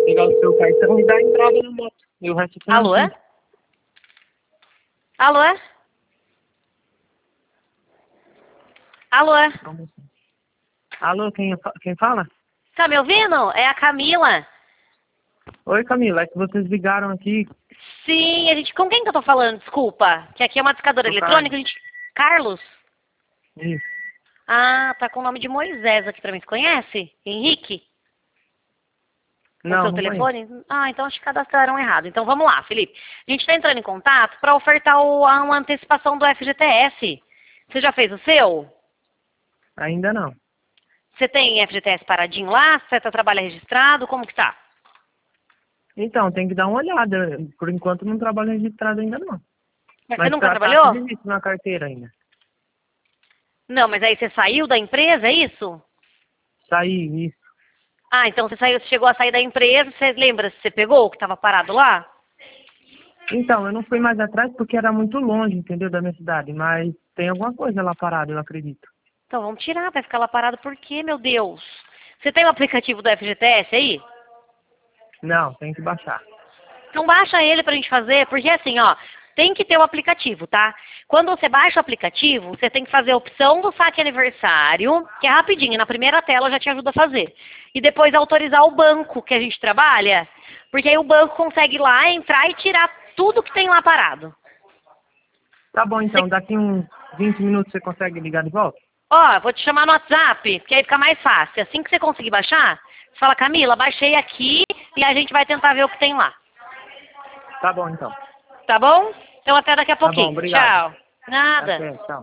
pegar o seu cartão e dar a entrada na moto. E o resto tudo Alô? aqui. Alô? Alô? Como assim? Alô, quem fala? Tá me ouvindo? É a Camila. Oi, Camila, é que vocês ligaram aqui Sim, a gente... Com quem que eu tô falando? Desculpa. Que aqui é uma discadora pro eletrônica, Carlos. a gente... Carlos? Isso. Ah, tá com o nome de Moisés aqui pra mim. Você conhece? Henrique? O Não, seu não conheço. telefone? Ah, então acho que cadastraram errado. Então vamos lá, Felipe. A gente tá entrando em contato pra ofertar uma antecipação do FGTS. Você já fez o seu? Ainda não. Você tem FGTS paradinho lá? Você tá trabalho registrado? Como que tá? Então, tem que dar uma olhada. Por enquanto não trabalho registrado ainda não. Mas você Mas nunca tá tudo trabalhou? isso na carteira ainda. Não, mas aí você saiu da empresa, é isso? Saí, isso. Ah, então você saiu, você chegou a sair da empresa, você lembra se você pegou o que estava parado lá? Então, eu não fui mais atrás porque era muito longe, entendeu, da minha cidade. Mas tem alguma coisa lá parada, eu acredito. Então vamos tirar, vai ficar lá parado por quê, meu Deus? Você tem o aplicativo do FGTS aí? Não, tem que baixar. Então baixa ele pra gente fazer, porque assim, ó, tem que ter o aplicativo, tá? Quando você baixa o aplicativo, você tem que fazer a opção do saque aniversário, que é rapidinho, na primeira tela já te ajuda a fazer. E depois autorizar o banco que a gente trabalha, porque aí o banco consegue ir lá, entrar e tirar tudo que tem lá parado. Tá bom, Você- então. Daqui uns 20 minutos você consegue ligar de volta? Ó, vou te chamar no WhatsApp, porque aí fica mais fácil. Assim que você conseguir baixar, você fala, Camila, baixei aqui e a gente vai tentar ver o que tem lá. Tá bom, então. Tá bom? Então até daqui a Tá bom, pouquinho. obrigado. Tchau. Nada. Até, tchau.